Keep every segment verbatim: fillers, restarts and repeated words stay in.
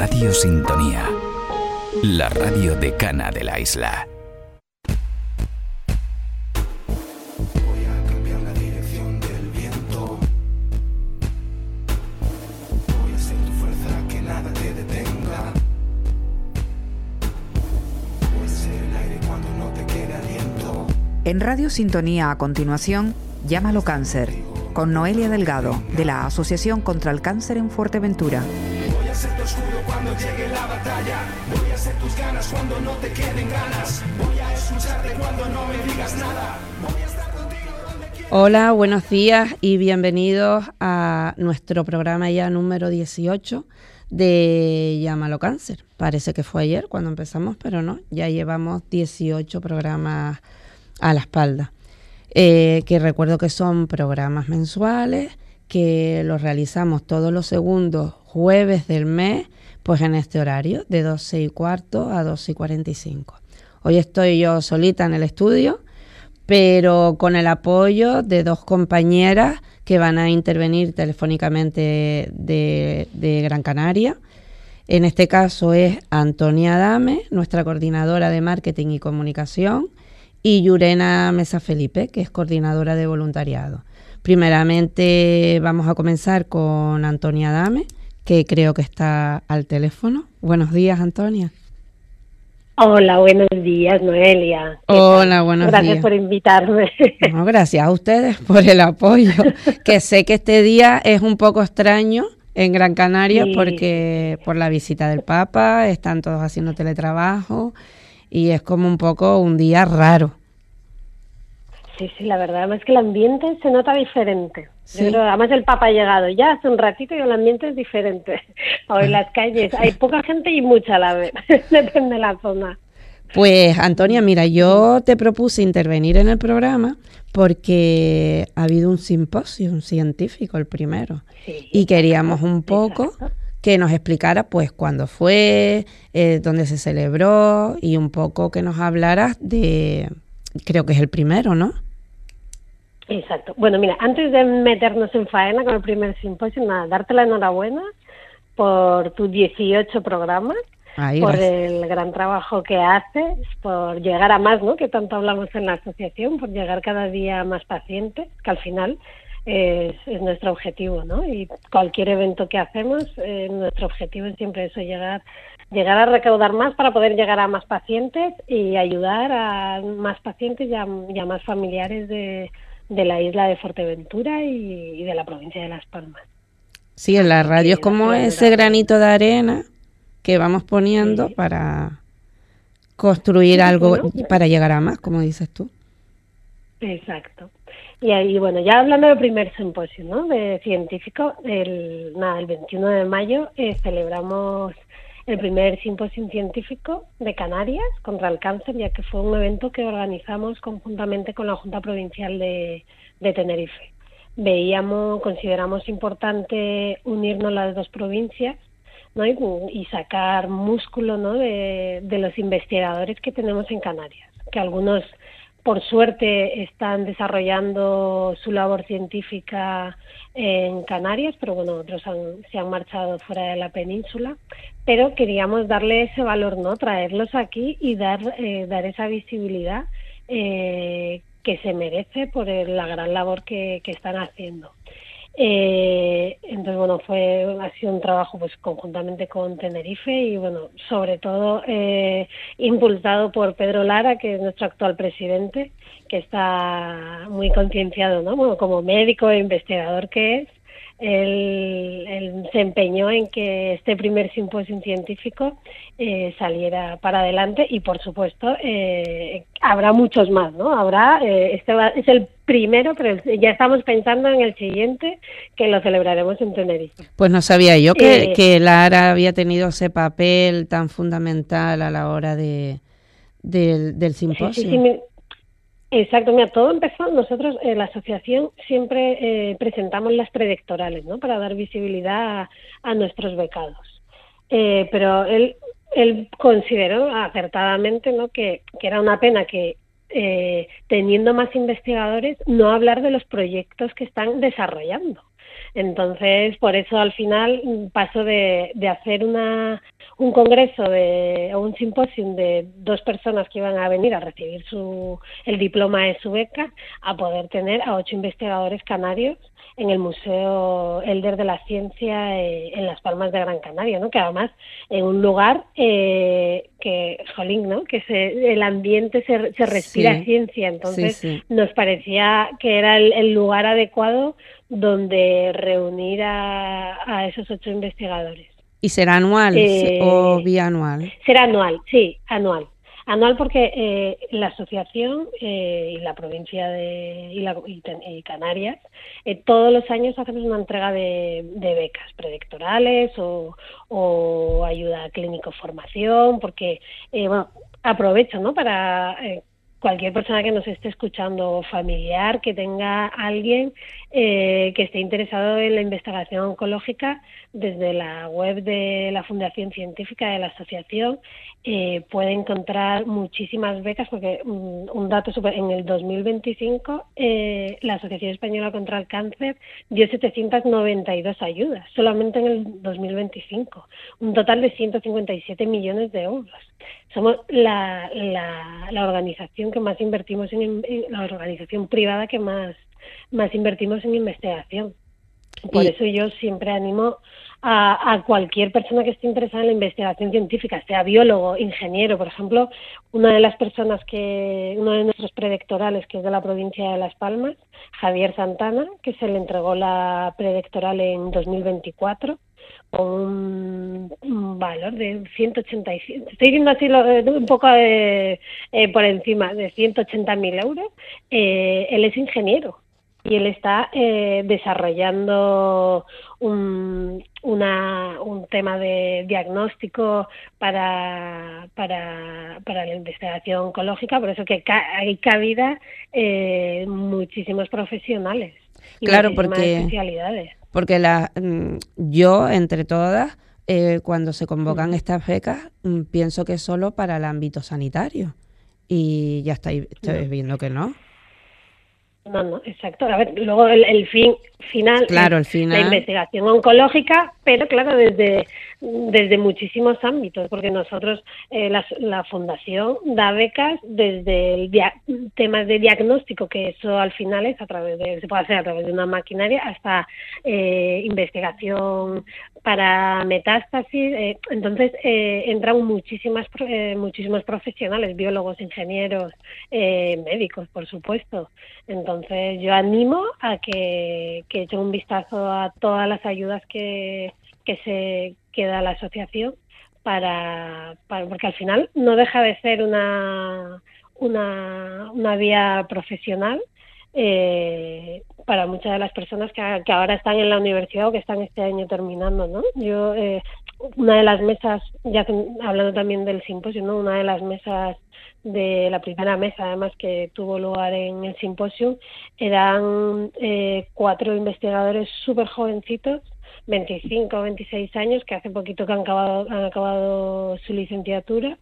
Radio Sintonía, la radio decana de la isla. Voy a cambiar la dirección del viento. Voy a ser tu fuerza, que nada te detenga. Voy a ser el aire cuando no te quede aliento. En Radio Sintonía, a continuación, Llámalo Cáncer, con Noelia Delgado, de la Asociación contra el Cáncer en Fuerteventura. Voy a ser tu escudo cuando llegue la batalla. Voy a ser tus ganas cuando no te queden ganas. Voy a escucharte cuando no me digas nada. Voy a estar contigo donde quieras. Hola, buenos días y bienvenidos a nuestro programa ya número dieciocho de Llámalo Cáncer. Parece que fue ayer cuando empezamos, pero no, ya llevamos dieciocho programas a la espalda. Eh, que recuerdo que son programas mensuales, que los realizamos todos los segundos jueves del mes, pues en este horario, de doce y cuarto a doce y cuarenta y cinco. Hoy estoy yo solita en el estudio, pero con el apoyo de dos compañeras que van a intervenir telefónicamente de, de Gran Canaria. En este caso es Antonia Adame, nuestra coordinadora de marketing y comunicación, y Yurena Mesa Felipe, que es coordinadora de voluntariado. Primeramente vamos a comenzar con Antonia Adame, que creo que está al teléfono. Buenos días, Antonia. Hola, buenos días, Noelia. Hola, buenos gracias días. Gracias por invitarme. No, gracias a ustedes por el apoyo, que sé que este día es un poco extraño en Gran Canaria, sí, porque por la visita del Papa, están todos haciendo teletrabajo, y es como un poco un día raro. Sí, sí, la verdad es que el ambiente se nota diferente. Sí. Yo creo, además el Papa ha llegado ya hace un ratito y el ambiente es diferente. Hoy en las calles hay poca gente y mucha a la vez, depende de la zona. Pues Antonia, mira, yo te propuse intervenir en el programa porque ha habido un simposio un científico, el primero, sí, y queríamos un poco... Exacto. Que nos explicara pues cuándo fue, eh, dónde se celebró y un poco que nos hablaras de, creo que es el primero, ¿no? Exacto. Bueno, mira, antes de meternos en faena con el primer simposio, nada, darte la enhorabuena por tus dieciocho programas, Ay, por gracias. El gran trabajo que haces, por llegar a más, ¿no? Que tanto hablamos en la asociación, por llegar cada día a más pacientes, que al final... Es, es nuestro objetivo, ¿no? Y cualquier evento que hacemos, eh, nuestro objetivo es siempre eso, llegar, llegar a recaudar más para poder llegar a más pacientes y ayudar a más pacientes y a, y a más familiares de, de la isla de Fuerteventura y, y de la provincia de Las Palmas. Sí, en la radio es como ese granito de arena que vamos poniendo, sí, para construir algo, bueno, para llegar a más, como dices tú. Exacto. Y ahí, bueno, ya hablando del primer simposio, ¿no? De científico, el, nada, el veintiuno de mayo eh, celebramos el primer simposio científico de Canarias contra el cáncer, ya que fue un evento que organizamos conjuntamente con la Junta Provincial de, de Tenerife. Veíamos, consideramos importante unirnos las dos provincias, ¿no? y, y sacar músculo, ¿no? de, de los investigadores que tenemos en Canarias, que algunos... por suerte están desarrollando su labor científica en Canarias, pero bueno, otros han, se han marchado fuera de la península, pero queríamos darle ese valor, ¿no? Traerlos aquí y dar, eh, dar esa visibilidad eh, que se merece por el, la gran labor que, que están haciendo. Eh, entonces, bueno, fue ha sido un trabajo pues conjuntamente con Tenerife y, bueno, sobre todo eh, impulsado por Pedro Lara, que es nuestro actual presidente, que está muy concienciado, ¿no? Bueno, como médico e investigador que es, él, él se empeñó en que este primer simposio científico eh, saliera para adelante y, por supuesto, eh, habrá muchos más, ¿no? Habrá, eh, este va, es el primero, pero ya estamos pensando en el siguiente, que lo celebraremos en Tenerife. Pues no sabía yo que, eh, que Lara había tenido ese papel tan fundamental a la hora de del, del simposio. Sí, sí, sí, mi, exacto, mira, todo empezó, nosotros en la asociación siempre eh, presentamos las predoctorales, ¿no? Para dar visibilidad a, a nuestros becados. Eh, pero él, él consideró acertadamente, ¿no? que, que era una pena que eh, teniendo más investigadores no hablar de los proyectos que están desarrollando. Entonces, por eso al final paso de, de hacer una un congreso de, o un simposium de dos personas que iban a venir a recibir su el diploma de su beca, a poder tener a ocho investigadores canarios en el Museo Elder de la Ciencia eh, en Las Palmas de Gran Canaria, ¿no? Que además en un lugar eh, que, jolín, ¿no? Que se, el ambiente se, se respira sí, ciencia, entonces sí, sí. nos parecía que era el, el lugar adecuado donde reunir a, a esos ocho investigadores. ¿Y será anual Eh, o bianual? Será anual, sí, anual. Anual porque eh, la asociación eh, y la provincia de y, la, y, y Canarias eh, todos los años hacemos una entrega de, de becas predoctorales o, o ayuda clínico formación, porque eh, bueno, aprovecho, ¿no? Para eh, cualquier persona que nos esté escuchando, familiar, que tenga alguien eh, que esté interesado en la investigación oncológica, desde la web de la Fundación Científica de la Asociación eh, puede encontrar muchísimas becas, porque um, un dato super, en el dos mil veinticinco eh, la Asociación Española contra el Cáncer dio setecientas noventa y dos ayudas, solamente en el dos mil veinticinco, un total de ciento cincuenta y siete millones de euros. Somos la, la, la organización que más invertimos en, en la organización privada que más, más invertimos en investigación. Por y... eso yo siempre animo a, a cualquier persona que esté interesada en la investigación científica, sea biólogo, ingeniero. Por ejemplo, una de las personas que, uno de nuestros predoctorales, que es de la provincia de Las Palmas, Javier Santana, que se le entregó la predoctoral en dos mil veinticuatro, con un, un valor de ciento ochenta y cinco, estoy diciendo así lo, un poco eh, eh, por encima, de ciento ochenta mil euros. Eh, él es ingeniero y él está eh, desarrollando un, una, un tema de diagnóstico para, para, para la investigación oncológica, por eso que ca- hay cabida eh, muchísimos profesionales y claro, muchísimas porque, especialidades. Porque la, yo, entre todas, eh, cuando se convocan Uh-huh. estas becas, pienso que es solo para el ámbito sanitario. Y ya estáis, estáis No. viendo que no. No, no, exacto. A ver, luego el, el fin final Claro, es el final... la investigación oncológica, pero claro, desde, desde muchísimos ámbitos, porque nosotros, eh, la, la Fundación da becas desde el dia- temas de diagnóstico, que eso al final es a través de, se puede hacer a través de una maquinaria, hasta eh, investigación para metástasis. Eh, entonces, eh, entran muchísimas, eh, muchísimos profesionales, biólogos, ingenieros, eh, médicos, por supuesto. Entonces, yo animo a que, que echen un vistazo a todas las ayudas que, que se que da la asociación, para, para porque al final no deja de ser una, una, una vía profesional eh, para muchas de las personas que, que ahora están en la universidad o que están este año terminando, ¿no? Yo, eh, una de las mesas, ya hablando también del simposio, ¿no? Una de las mesas de la primera mesa, además, que tuvo lugar en el simposio, eran eh, cuatro investigadores súper jovencitos, veinticinco o veintiséis años, que hace poquito que han acabado, han acabado su licenciatura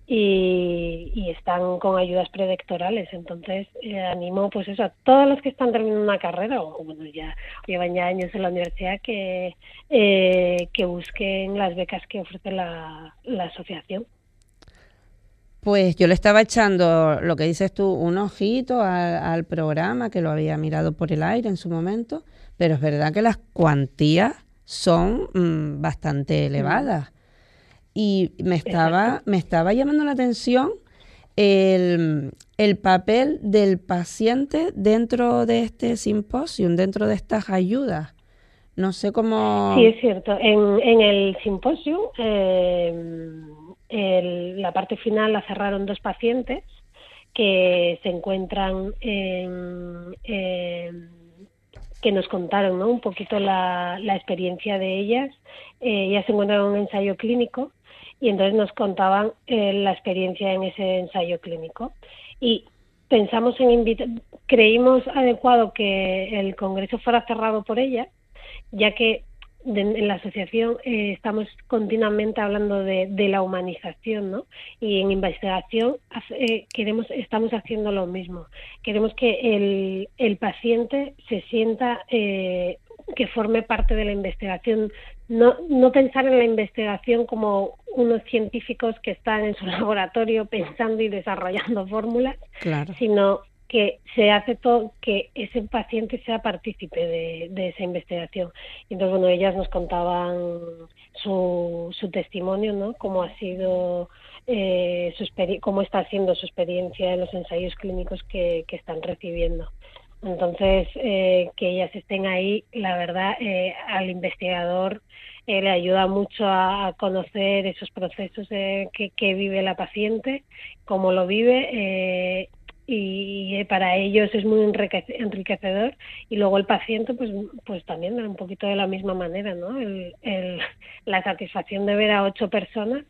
y, y están con ayudas predoctorales. Entonces, eh, animo pues eso a todos los que están terminando una carrera o bueno, ya llevan ya años en la universidad, que, eh, que busquen las becas que ofrece la, la asociación. Pues yo le estaba echando, lo que dices tú, un ojito al, al programa, que lo había mirado por el aire en su momento, pero es verdad que las cuantías son mmm, bastante elevadas. Y me estaba, me estaba llamando la atención el, el papel del paciente dentro de este simposium, dentro de estas ayudas. No sé cómo... Sí, es cierto. En, en el simposium, eh, el, la parte final la cerraron dos pacientes que se encuentran en... en que nos contaron, ¿no? Un poquito la, la experiencia de ellas. Eh, ellas se encuentran en un ensayo clínico y entonces nos contaban eh, la experiencia en ese ensayo clínico. Y pensamos en invitar, creímos adecuado que el congreso fuera cerrado por ellas, ya que de, en la asociación eh, estamos continuamente hablando de, de la humanización, ¿no? Y en investigación eh, queremos, estamos haciendo lo mismo. Queremos que el, el paciente se sienta eh, que forme parte de la investigación. No, no pensar en la investigación como unos científicos que están en su laboratorio pensando y desarrollando fórmulas, claro. sino que se hace todo, que ese paciente sea partícipe de, de esa investigación. Y entonces, bueno, ellas nos contaban su, su testimonio, ¿no? Cómo ha sido, eh, su experi- cómo está siendo su experiencia en los ensayos clínicos que, que están recibiendo. Entonces, eh, que ellas estén ahí, la verdad, eh, al investigador eh, le ayuda mucho a, a conocer esos procesos eh, que, que vive la paciente, cómo lo vive, eh, y para ellos es muy enriquecedor, y luego el paciente pues pues también un poquito de la misma manera, ¿no? El, el, la satisfacción de ver a ocho personas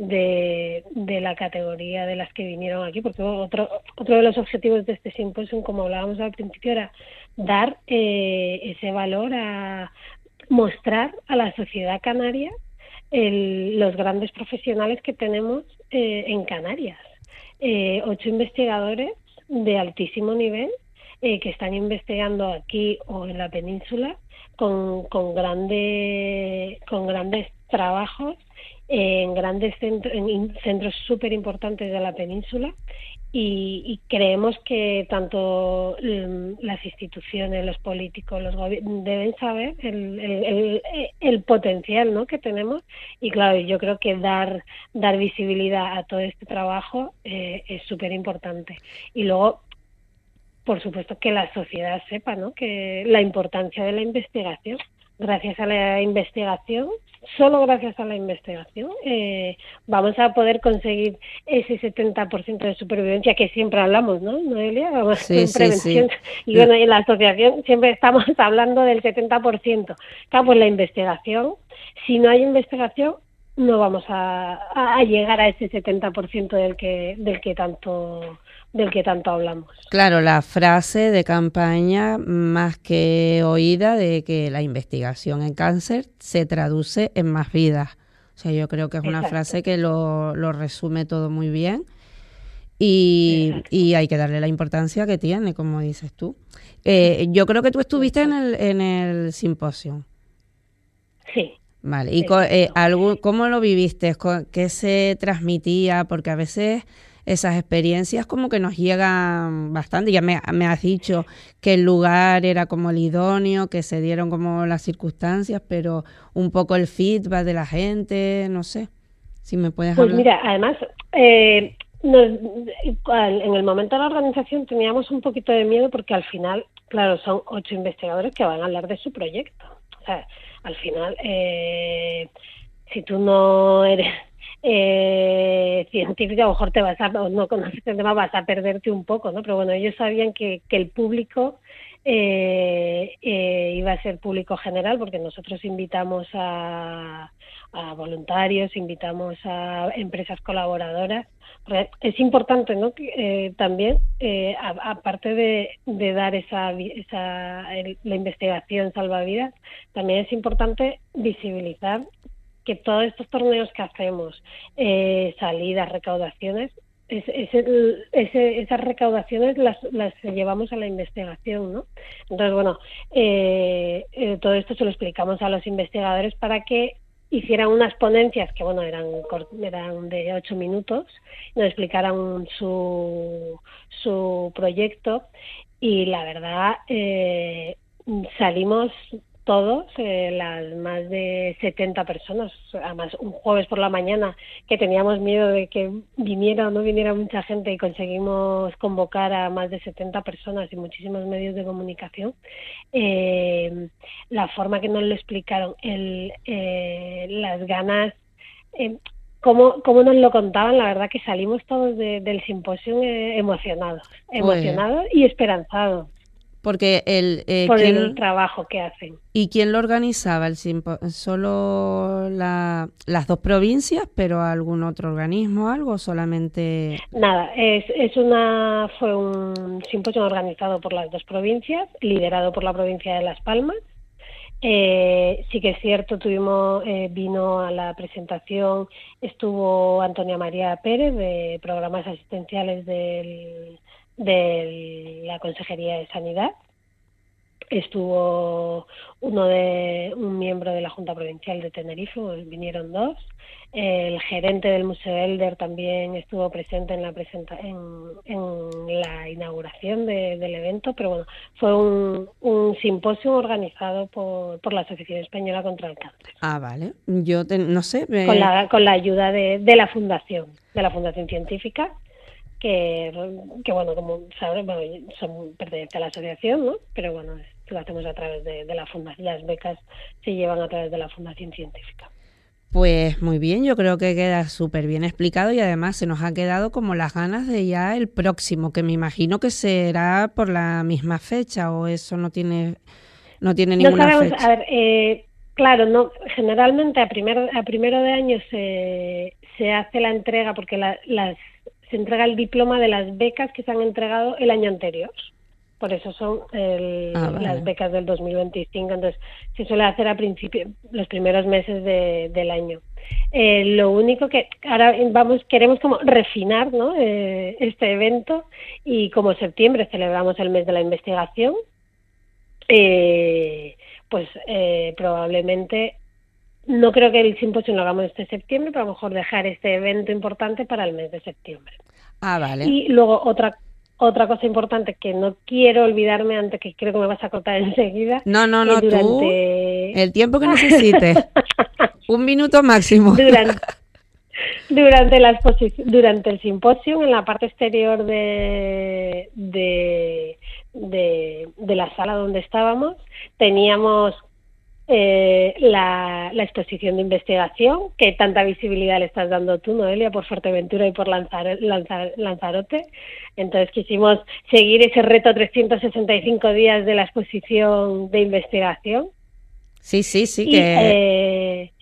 de, de la categoría de las que vinieron aquí, porque otro otro de los objetivos de este simposio, como hablábamos al principio, era dar eh, ese valor, a mostrar a la sociedad canaria el, los grandes profesionales que tenemos eh, en Canarias. Eh, ocho investigadores de altísimo nivel eh, que están investigando aquí o en la península con, con, grande, con grandes trabajos eh, en grandes centros, en centros súper importantes de la península, y, y creemos que tanto um, las instituciones, los políticos, los gobiernos deben saber el, el, el, el potencial, ¿no?, que tenemos, y claro, yo creo que dar dar visibilidad a todo este trabajo eh, es súper importante. Y luego, por supuesto, que la sociedad sepa, ¿no?, que la importancia de la investigación. Gracias a la investigación, solo gracias a la investigación, eh, vamos a poder conseguir ese setenta por ciento de supervivencia que siempre hablamos, ¿no, Noelia? Vamos, sí, en sí, prevención. sí. Y bueno, en la asociación siempre estamos hablando del setenta por ciento. Claro, pues la investigación, si no hay investigación, no vamos a, a llegar a ese setenta por ciento del que del que tanto del que tanto hablamos. Claro, la frase de campaña más que oída de que la investigación en cáncer se traduce en más vidas. O sea, yo creo que es una Exacto. frase que lo, lo resume todo muy bien, y, y hay que darle la importancia que tiene, como dices tú. Eh, yo creo que tú estuviste en el, en el simposio. Sí. Vale, ¿y co- eh, algún, cómo lo viviste? ¿Qué se transmitía? Porque a veces esas experiencias como que nos llegan bastante. Ya me, me has dicho que el lugar era como el idóneo, que se dieron como las circunstancias, pero un poco el feedback de la gente, no sé, si me puedes pues hablar. Mira, además, eh, nos, en el momento de la organización teníamos un poquito de miedo porque al final, claro, son ocho investigadores que van a hablar de su proyecto. O sea, al final, eh, si tú no eres eh, científico, a lo mejor te vas a, o no conoces el tema, vas a perderte un poco, ¿no? Pero bueno, ellos sabían que, que el público eh, eh, iba a ser público general, porque nosotros invitamos a, a voluntarios, invitamos a empresas colaboradoras. Es importante, ¿no?, que, eh, también, eh, a, aparte de, de dar esa, esa el, la investigación salvavidas, también es importante visibilizar que todos estos torneos que hacemos, eh, salidas, recaudaciones, es, es el, ese, esas recaudaciones las, las llevamos a la investigación, ¿no? Entonces, bueno, eh, eh, todo esto se lo explicamos a los investigadores para que hicieran unas ponencias que, bueno, eran eran de ocho minutos, nos explicaran su, su proyecto, y la verdad, eh, salimos todos, eh, las más de setenta personas, además un jueves por la mañana que teníamos miedo de que viniera o no viniera mucha gente, y conseguimos convocar a más de setenta personas y muchísimos medios de comunicación. Eh, la forma que nos lo explicaron, el, eh, las ganas, eh, cómo, cómo nos lo contaban, la verdad que salimos todos de, del simposio eh, emocionados, emocionados y esperanzados. Porque el, eh, por ¿quién, el trabajo que hacen. ¿Y quién lo organizaba el simposio? ¿Solo la, las dos provincias, pero algún otro organismo, algo, solamente? Nada, es, es una fue un simposio organizado por las dos provincias, liderado por la provincia de Las Palmas. Eh, sí que es cierto, tuvimos eh, vino a la presentación, estuvo Antonia María Pérez, de Programas Asistenciales del, de la Consejería de Sanidad. estuvo uno de un miembro de la Junta Provincial de Tenerife, vinieron dos. El gerente del Museo Elder también estuvo presente en la presenta en, en la inauguración de, del evento, pero bueno, fue un, un simposio organizado por, por la Asociación Española contra el Cáncer. Ah, vale. Yo te, no sé. Me... Con la con la ayuda de, de la fundación, de la Fundación Científica, que, que bueno, como saben, bueno, son pertenece a la asociación, ¿no? Pero bueno, lo hacemos a través de, de la fundación. Las becas se llevan a través de la Fundación Científica. Pues muy bien, yo creo que queda súper bien explicado y además se nos ha quedado como las ganas de ya el próximo, que me imagino que será por la misma fecha o eso no tiene no tiene ninguna no sabemos, fecha. A ver, eh, claro, no, generalmente a primero a primero de año se, se hace la entrega porque la, las se entrega el diploma de las becas que se han entregado el año anterior. Por eso son el, ah, vale. las becas del dos mil veinticinco. Entonces, se suele hacer a principio, los primeros meses de, del año. Eh, lo único que ahora vamos queremos como refinar, ¿no? eh, este evento, y como septiembre celebramos el mes de la investigación, eh, pues eh, probablemente, no creo que el simposio lo hagamos este septiembre, pero a lo mejor dejar este evento importante para el mes de septiembre. Ah, vale. Y luego otra Otra cosa importante que no quiero olvidarme antes, que creo que me vas a cortar enseguida. No, no, no, durante... tú, el tiempo que necesites. Un minuto máximo. Durante, durante, la exposición, durante el simposio, en la parte exterior de, de, de, de la sala donde estábamos, teníamos eh, la, la exposición de investigación, que tanta visibilidad le estás dando tú, Noelia, por Fuerteventura y por Lanzar, Lanzar, Lanzarote. Entonces quisimos seguir ese reto trescientos sesenta y cinco días de la exposición de investigación. Sí, sí, sí. Y, que... eh,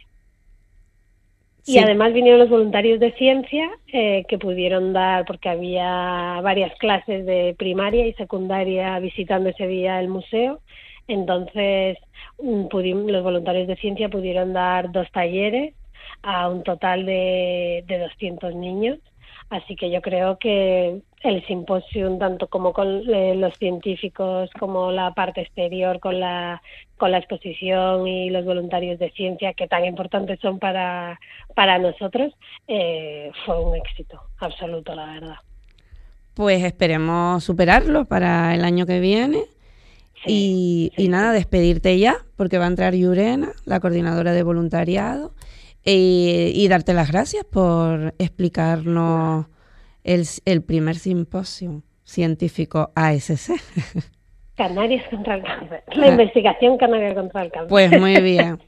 sí. y además vinieron los voluntarios de ciencia eh, que pudieron dar, porque había varias clases de primaria y secundaria visitando ese día el museo. Entonces pudimos, los voluntarios de ciencia pudieron dar dos talleres a un total de, de doscientos niños. Así que yo creo que el simposio, tanto como con eh, los científicos, como la parte exterior, con la con la exposición y los voluntarios de ciencia, que tan importantes son para, para nosotros, eh, fue un éxito absoluto, la verdad. Pues esperemos superarlo para el año que viene. Sí, y, sí, y nada, despedirte ya, porque va a entrar Yurena, la coordinadora de voluntariado, y, y darte las gracias por explicarnos el, el primer simposio científico A S C. Canarias contra el cáncer, la ah. investigación canaria contra el cáncer. Pues muy bien.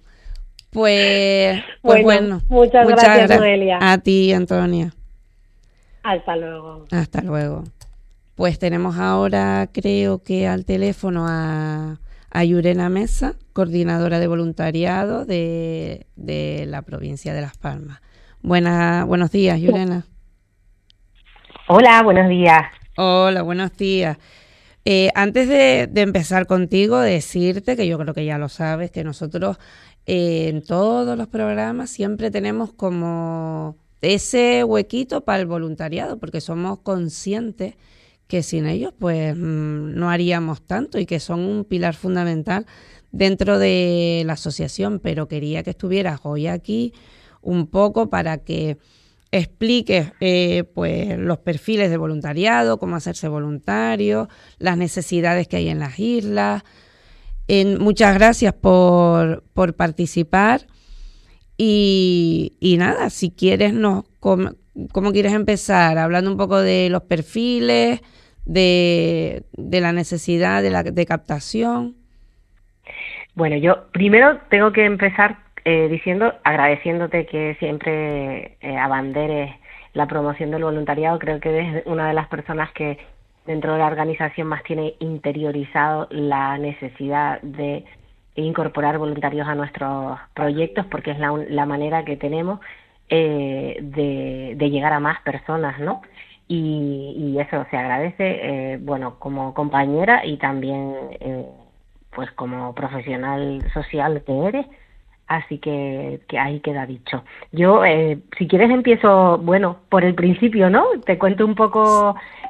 Pues, pues bueno, bueno, muchas, muchas gracias, gra- Noelia. A ti, Antonia. Hasta luego. Hasta luego. Pues tenemos ahora, creo que al teléfono a, a Yurena Mesa, coordinadora de voluntariado de, de la provincia de Las Palmas. Buena, buenos días, Yurena. Hola, buenos días. Hola, buenos días. Eh, antes de, de empezar contigo, decirte, que yo creo que ya lo sabes, que nosotros eh, en todos los programas siempre tenemos como ese huequito para el voluntariado, porque somos conscientes que sin ellos pues no haríamos tanto y que son un pilar fundamental dentro de la asociación, pero quería que estuvieras hoy aquí un poco para que expliques eh, pues los perfiles de voluntariado, cómo hacerse voluntario, las necesidades que hay en las islas. Eh, muchas gracias por, por participar y, y nada, si quieres, nos, ¿cómo, cómo quieres empezar? Hablando un poco de los perfiles, de, de la necesidad de, la, de captación. Bueno, yo primero tengo que empezar eh, diciendo, agradeciéndote que siempre eh, abanderes la promoción del voluntariado. Creo que eres una de las personas que dentro de la organización más tiene interiorizado la necesidad de incorporar voluntarios a nuestros proyectos, porque es la, la manera que tenemos eh, de, de llegar a más personas, ¿no? Y, y eso se agradece, eh, bueno, como compañera y también eh, pues como profesional social que eres, así que, que ahí queda dicho. Yo, eh, si quieres empiezo, bueno, por el principio, ¿no? Te cuento un poco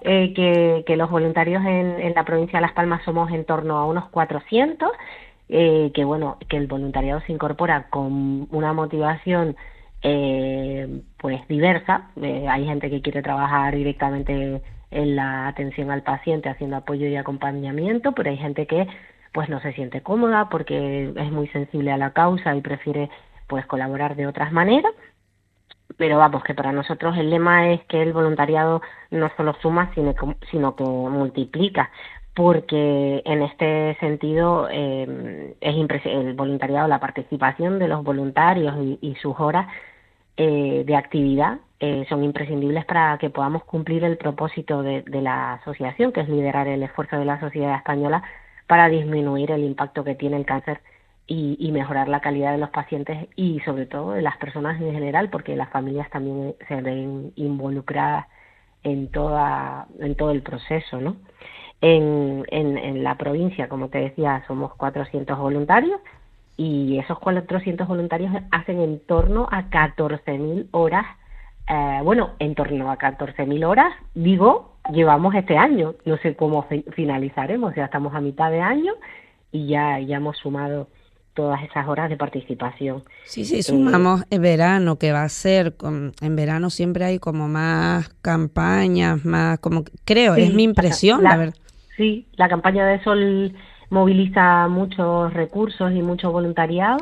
eh, que, que los voluntarios en, en la provincia de Las Palmas somos en torno a unos cuatrocientos, eh, que bueno, que el voluntariado se incorpora con una motivación eh, pues diversa. Eh, hay gente que quiere trabajar directamente en la atención al paciente haciendo apoyo y acompañamiento, pero hay gente que pues no se siente cómoda porque es muy sensible a la causa y prefiere pues colaborar de otras maneras. Pero vamos, que para nosotros el lema es que el voluntariado no solo suma, sino que, sino que multiplica, porque en este sentido eh, es impres- el voluntariado, la participación de los voluntarios y, y sus horas eh, de actividad eh, son imprescindibles para que podamos cumplir el propósito de, de la asociación, que es liderar el esfuerzo de la sociedad española para disminuir el impacto que tiene el cáncer y, y mejorar la calidad de los pacientes y sobre todo de las personas en general, porque las familias también se ven involucradas en toda en todo el proceso, ¿no? En, en, en la provincia, como te decía, somos cuatrocientos voluntarios y esos cuatrocientos voluntarios hacen en torno a catorce mil horas, eh, bueno, en torno a catorce mil horas, digo, llevamos este año, no sé cómo fi- finalizaremos, ya estamos a mitad de año y ya, ya hemos sumado todas esas horas de participación. Sí, sí, sumamos el verano, que va a ser, con, en verano siempre hay como más campañas, más, como creo, Sí, es mi impresión, la, la, la verdad. Sí, la campaña de Sol moviliza muchos recursos y mucho voluntariado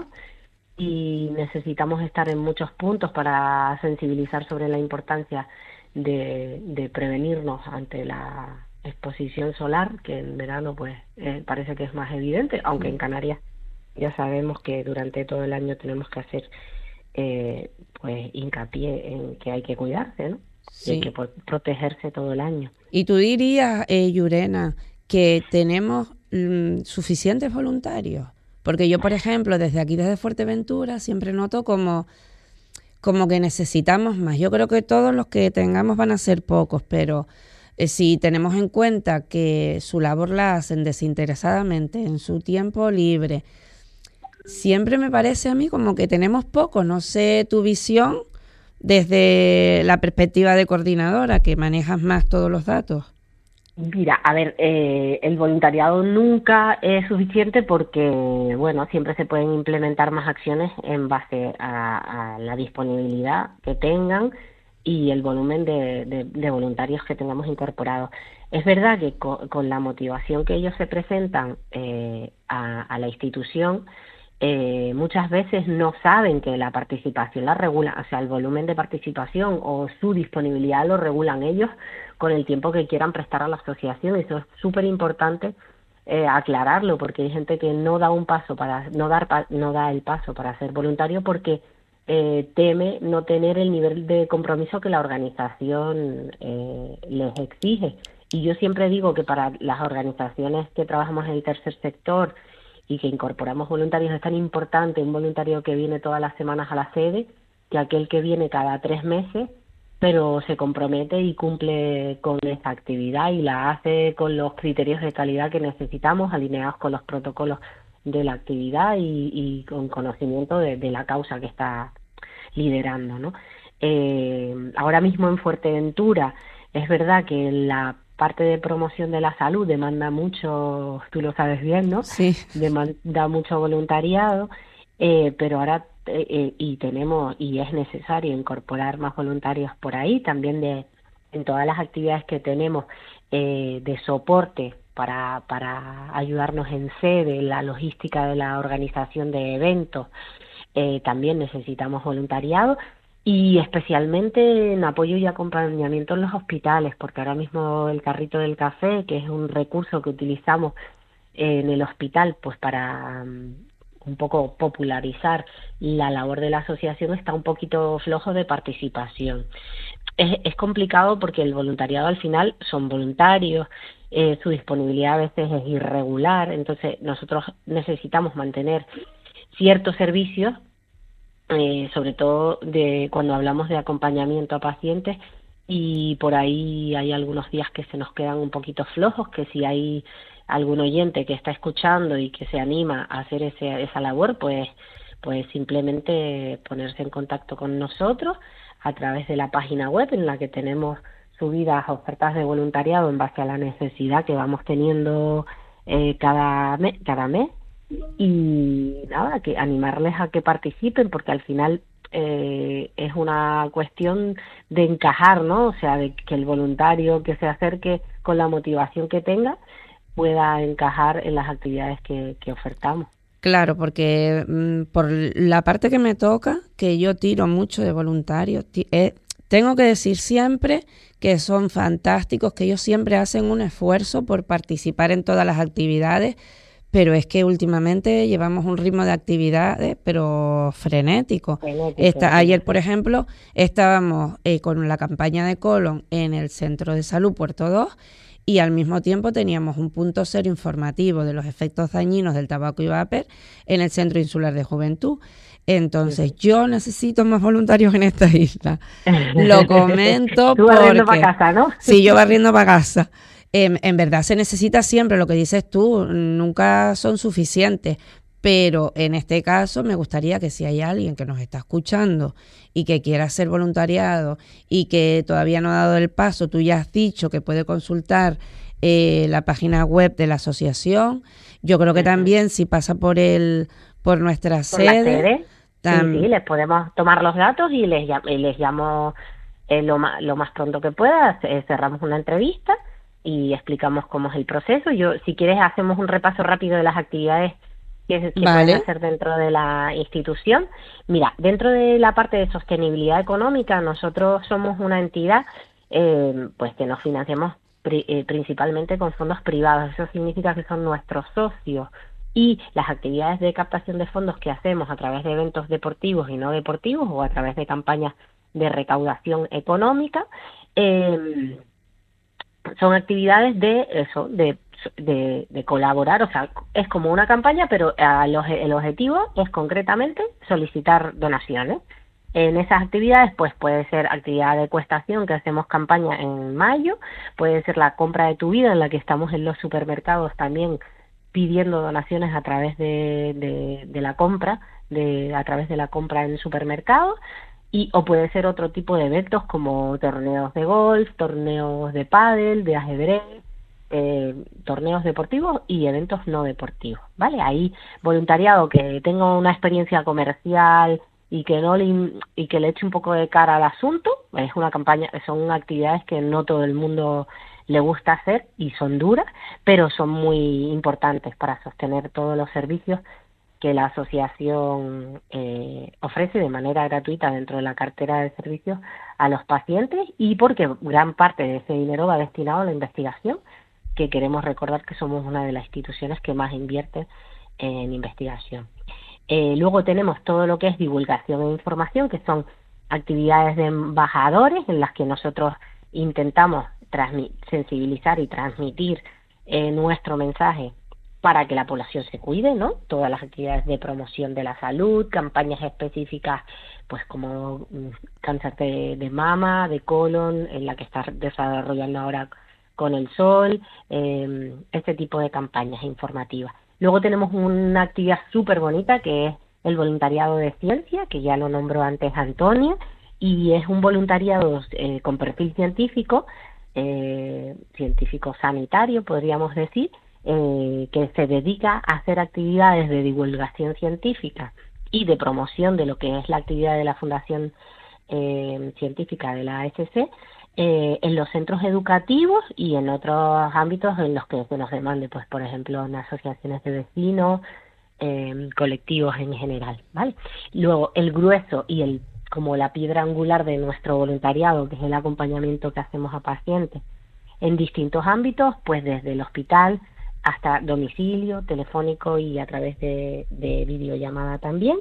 y necesitamos estar en muchos puntos para sensibilizar sobre la importancia de, de prevenirnos ante la exposición solar, que en verano pues eh, parece que es más evidente, aunque en Canarias ya sabemos que durante todo el año tenemos que hacer eh, pues hincapié en que hay que cuidarse, ¿no? Sí. Y hay que po- protegerse todo el año. Y tú dirías, eh, Llurena, que tenemos mm, suficientes voluntarios, porque yo, por ejemplo, desde aquí, desde Fuerteventura, siempre noto como, como que necesitamos más. Yo creo que todos los que tengamos van a ser pocos, pero eh, si tenemos en cuenta que su labor la hacen desinteresadamente, en su tiempo libre, siempre me parece a mí como que tenemos poco. No sé tu visión desde la perspectiva de coordinadora, que manejas más todos los datos. Mira, a ver, eh, el voluntariado nunca es suficiente porque, bueno, siempre se pueden implementar más acciones en base a, a la disponibilidad que tengan y el volumen de, de, de voluntarios que tengamos incorporados. Es verdad que con, con la motivación que ellos se presentan eh, a, a la institución, eh, muchas veces no saben que la participación la regula, o sea, el volumen de participación o su disponibilidad lo regulan ellos con el tiempo que quieran prestar a la asociación. Eso es súper importante eh, aclararlo, porque hay gente que no da un paso para no dar pa, no da el paso para ser voluntario porque eh, teme no tener el nivel de compromiso que la organización eh, les exige. Y yo siempre digo que para las organizaciones que trabajamos en el tercer sector y que incorporamos voluntarios es tan importante un voluntario que viene todas las semanas a la sede que aquel que viene cada tres meses pero se compromete y cumple con esa actividad y la hace con los criterios de calidad que necesitamos, alineados con los protocolos de la actividad y, y con conocimiento de, de la causa que está liderando, ¿no? Eh, ahora mismo en Fuerteventura es verdad que la parte de promoción de la salud demanda mucho, tú lo sabes bien, ¿no? Sí. Demanda mucho voluntariado, eh, pero ahora eh, y tenemos y es necesario incorporar más voluntarios por ahí, también de en todas las actividades que tenemos eh, de soporte para, para ayudarnos en sede, la logística de la organización de eventos, eh, también necesitamos voluntariado. Y especialmente en apoyo y acompañamiento en los hospitales, porque ahora mismo el carrito del café, que es un recurso que utilizamos en el hospital pues para um, un poco popularizar la labor de la asociación, está un poquito flojo de participación. Es, es complicado porque el voluntariado al final son voluntarios, eh, su disponibilidad a veces es irregular, entonces nosotros necesitamos mantener ciertos servicios, Eh, sobre todo de cuando hablamos de acompañamiento a pacientes, y por ahí hay algunos días que se nos quedan un poquito flojos, que si hay algún oyente que está escuchando y que se anima a hacer ese, esa labor, pues, pues simplemente ponerse en contacto con nosotros a través de la página web en la que tenemos subidas ofertas de voluntariado en base a la necesidad que vamos teniendo eh, cada, mes, cada mes y nada, que animarles a que participen porque al final eh, es una cuestión de encajar, ¿no? O sea, de que el voluntario que se acerque con la motivación que tenga pueda encajar en las actividades que, que ofertamos. Claro, porque mmm, por la parte que me toca, que yo tiro mucho de voluntarios, eh, tengo que decir siempre que son fantásticos, que ellos siempre hacen un esfuerzo por participar en todas las actividades, pero es que últimamente llevamos un ritmo de actividades, pero frenético. frenético Esta, ayer, por ejemplo, estábamos eh, con la campaña de colon en el Centro de Salud Puerto dos, y al mismo tiempo teníamos un punto cero informativo de los efectos dañinos del tabaco y vapor en el Centro Insular de Juventud. Entonces, sí. yo necesito más voluntarios en esta isla. Lo comento Tú porque... barriendo para casa, ¿no? Sí, yo barriendo para casa. Eh, en verdad se necesita siempre, lo que dices tú, nunca son suficientes. Pero en este caso me gustaría que si hay alguien que nos está escuchando y que quiera hacer voluntariado y que todavía no ha dado el paso, tú ya has dicho que puede consultar eh, la página web de la asociación. Yo creo que uh-huh. también si pasa por el por nuestra por sede, la sede tam- sí, sí, les podemos tomar los datos y les, y les llamo eh, lo, más, lo más pronto que pueda, eh, cerramos una entrevista y explicamos cómo es el proceso. Yo, si quieres, hacemos un repaso rápido de las actividades que, que vale. pueden hacer dentro de la institución. Mira, dentro de la parte de sostenibilidad económica, nosotros somos una entidad eh, pues que nos financiamos pri, eh, principalmente con fondos privados. Eso significa que son nuestros socios y las actividades de captación de fondos que hacemos a través de eventos deportivos y no deportivos o a través de campañas de recaudación económica eh, son actividades de eso, de De, de colaborar, o sea, es como una campaña, pero el, el objetivo es concretamente solicitar donaciones. En esas actividades, pues puede ser actividad de ecuestación, que hacemos campaña en mayo, puede ser la compra de tu vida, en la que estamos en los supermercados también pidiendo donaciones a través de, de, de la compra, de a través de la compra en supermercados, y o puede ser otro tipo de eventos como torneos de golf, torneos de pádel, de ajedrez, Eh, torneos deportivos y eventos no deportivos, ¿vale? Ahí voluntariado que tenga una experiencia comercial y que no le, y que le eche un poco de cara al asunto, es una campaña, son actividades que no todo el mundo le gusta hacer y son duras, pero son muy importantes para sostener todos los servicios que la asociación eh, ofrece de manera gratuita dentro de la cartera de servicios a los pacientes, y porque gran parte de ese dinero va destinado a la investigación, que queremos recordar que somos una de las instituciones que más invierte en investigación. Eh, luego tenemos todo lo que es divulgación e información, que son actividades de embajadores en las que nosotros intentamos transmi- sensibilizar y transmitir eh, nuestro mensaje para que la población se cuide, ¿no? Todas las actividades de promoción de la salud, campañas específicas, pues como mm, cáncer de, de mama, de colon, en la que está desarrollando ahora con el sol, eh, este tipo de campañas informativas. Luego tenemos una actividad súper bonita que es el voluntariado de ciencia, que ya lo nombró antes Antonia, y es un voluntariado eh, con perfil científico, eh, científico sanitario, podríamos decir, eh, que se dedica a hacer actividades de divulgación científica y de promoción de lo que es la actividad de la Fundación eh, Científica de la A S C, Eh, en los centros educativos y en otros ámbitos en los que se nos demande, pues por ejemplo en asociaciones de vecinos, eh, colectivos en general, ¿vale? Luego el grueso y el como la piedra angular de nuestro voluntariado, que es el acompañamiento que hacemos a pacientes en distintos ámbitos, pues desde el hospital hasta domicilio, telefónico y a través de, de videollamada también.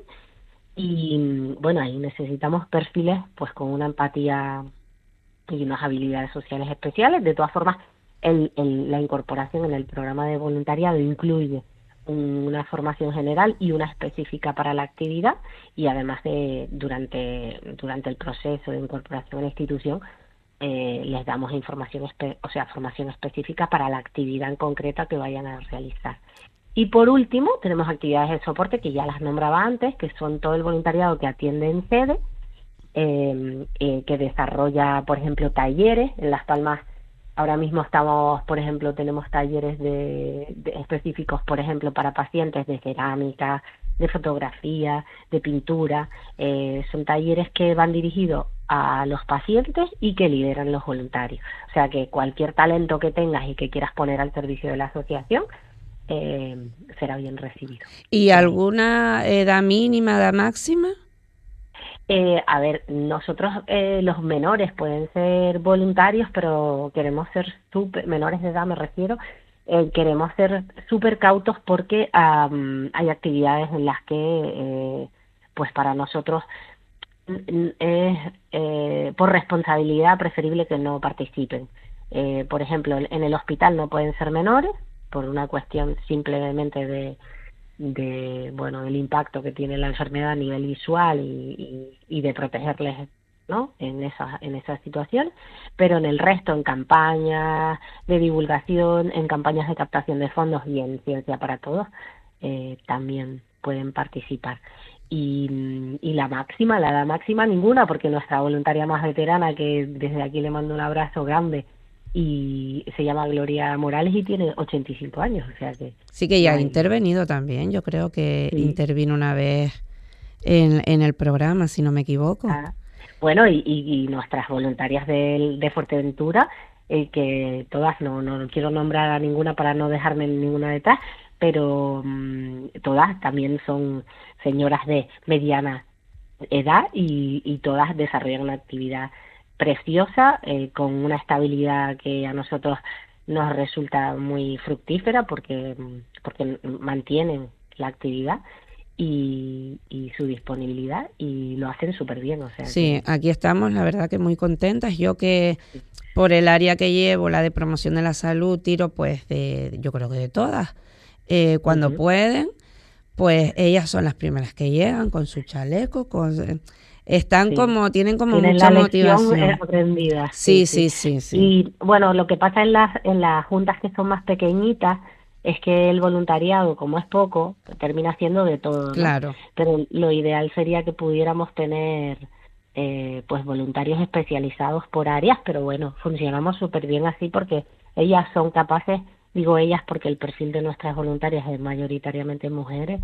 Y bueno, ahí necesitamos perfiles pues con una empatía y unas habilidades sociales especiales. De todas formas, el, el, la incorporación en el programa de voluntariado incluye un, una formación general y una específica para la actividad, y además de durante durante el proceso de incorporación a la institución eh, les damos información, espe- o sea, formación específica para la actividad en concreta que vayan a realizar. Y por último, tenemos actividades de soporte que ya las nombraba antes, que son todo el voluntariado que atiende en sede, eh, eh, que desarrolla, por ejemplo, talleres. En Las Palmas ahora mismo estamos, por ejemplo, tenemos talleres de, de específicos, por ejemplo, para pacientes de cerámica, de fotografía, de pintura. Eh, son talleres que van dirigidos a los pacientes y que lideran los voluntarios. O sea que cualquier talento que tengas y que quieras poner al servicio de la asociación eh, será bien recibido. ¿Y alguna edad mínima, edad máxima? Eh, a ver, nosotros eh, los menores pueden ser voluntarios, pero queremos ser super, menores de edad me refiero, eh, queremos ser súper cautos porque um, hay actividades en las que, eh, pues para nosotros es eh, por responsabilidad preferible que no participen. Eh, por ejemplo, en el hospital no pueden ser menores por una cuestión simplemente de de bueno del impacto que tiene la enfermedad a nivel visual y, y, y de protegerles, ¿no?, en esa en esa situación, pero en el resto, en campañas de divulgación, en campañas de captación de fondos y en Ciencia para Todos, eh, también pueden participar. Y, y la máxima, la edad máxima ninguna, porque nuestra voluntaria más veterana, que desde aquí le mando un abrazo grande, y se llama Gloria Morales y tiene ochenta y cinco años, o sea que... Sí, que ya ha hay... intervenido también, yo creo que sí. intervino una vez en, en el programa, si no me equivoco. Ah, bueno, y, y, y nuestras voluntarias de, de Fuerteventura, eh, que todas, no, no quiero nombrar a ninguna para no dejarme ninguna detrás, pero mmm, todas también son señoras de mediana edad y, y todas desarrollan una actividad preciosa, eh, con una estabilidad que a nosotros nos resulta muy fructífera porque porque mantienen la actividad y, y su disponibilidad y lo hacen súper bien. O sea, sí, que... aquí estamos, la verdad que muy contentas. Yo que por el área que llevo, la de promoción de la salud, tiro pues de, yo creo que de todas, eh, cuando uh-huh. pueden, pues ellas son las primeras que llegan con su chaleco, con... Están sí. como, tienen como tienen mucha la motivación. Aprendida. Sí, sí, sí, sí, sí. Y bueno, lo que pasa en las, en las juntas que son más pequeñitas es que el voluntariado, como es poco, termina siendo de todo, ¿no? Claro. Pero lo ideal sería que pudiéramos tener eh, pues voluntarios especializados por áreas, pero bueno, funcionamos súper bien así porque ellas son capaces, digo ellas porque el perfil de nuestras voluntarias es mayoritariamente mujeres,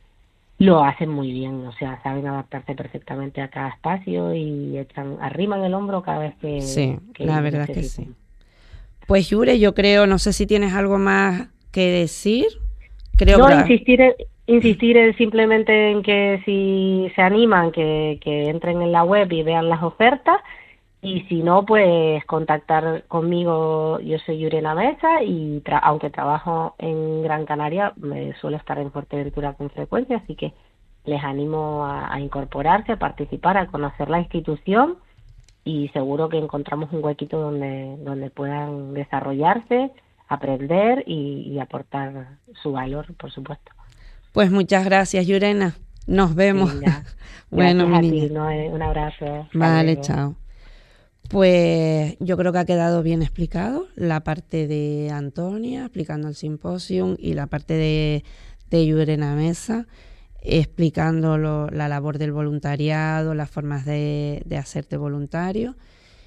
lo hacen muy bien, o sea, saben adaptarse perfectamente a cada espacio y echan, arriman el hombro cada vez que... Sí, que la verdad que sí. Pues Yure, yo creo, no sé si tienes algo más que decir. Creo no, que... insistir, en, insistir en simplemente en que si se animan, que, que entren en la web y vean las ofertas, y si no, pues contactar conmigo. Yo soy Yurena Mesa y tra- aunque trabajo en Gran Canaria, me suelo estar en Fuerteventura con frecuencia, así que les animo a, a incorporarse, a participar, a conocer la institución y seguro que encontramos un huequito donde, donde puedan desarrollarse, aprender y, y aportar su valor, por supuesto. Pues muchas gracias, Yurena. Nos vemos. Sí, bueno, gracias mi a niña. ti, ¿no? Un abrazo. Vale, chao. Pues yo creo que ha quedado bien explicado la parte de Antonia, explicando el simposium, y la parte de, de Yurena Mesa, explicando lo, la labor del voluntariado, las formas de, de hacerte voluntario.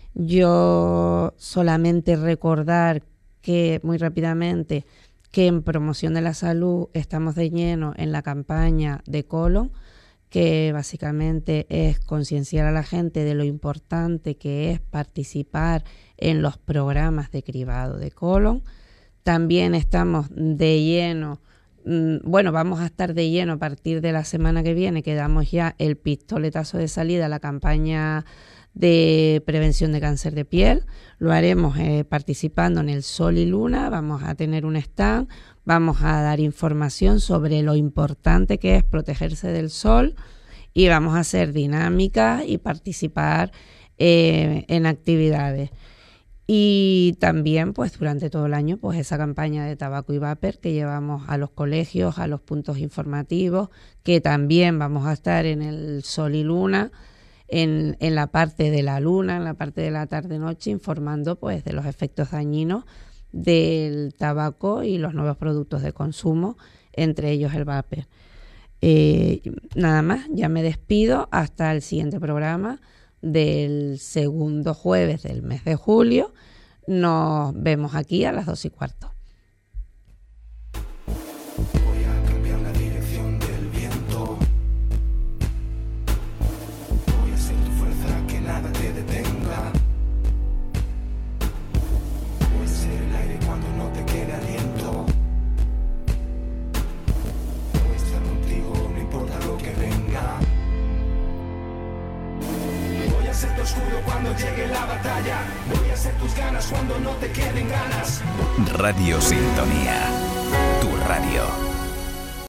Yo solamente recordar que, muy rápidamente, que en promoción de la salud estamos de lleno en la campaña de colon, que básicamente es concienciar a la gente de lo importante que es participar en los programas de cribado de colon. También estamos de lleno, mmm, bueno, vamos a estar de lleno a partir de la semana que viene, que damos ya el pistoletazo de salida a la campaña de prevención de cáncer de piel. Lo haremos eh, participando en el Sol y Luna, vamos a tener un stand, vamos a dar información sobre lo importante que es protegerse del sol y vamos a hacer dinámicas y participar eh, en actividades. Y también, pues durante todo el año, pues esa campaña de tabaco y vapor que llevamos a los colegios, a los puntos informativos, que también vamos a estar en el Sol y Luna, en, en la parte de la luna, en la parte de la tarde-noche, informando pues de los efectos dañinos del tabaco y los nuevos productos de consumo, entre ellos el vapor. Eh, nada más, ya me despido hasta el siguiente programa, del segundo jueves del mes de julio. Nos vemos aquí a las dos y cuarto. Voy a cambiar la dirección del viento. Voy a ser tu fuerza, que nada te detenga. Voy a ser el aire cuando no te quede aliento. Voy a estar contigo, no importa lo que venga. Voy a ser tu escudo cuando llegue la batalla. Voy a ser tus ganas cuando no te queden ganas. Radio Sintonía. Tu radio.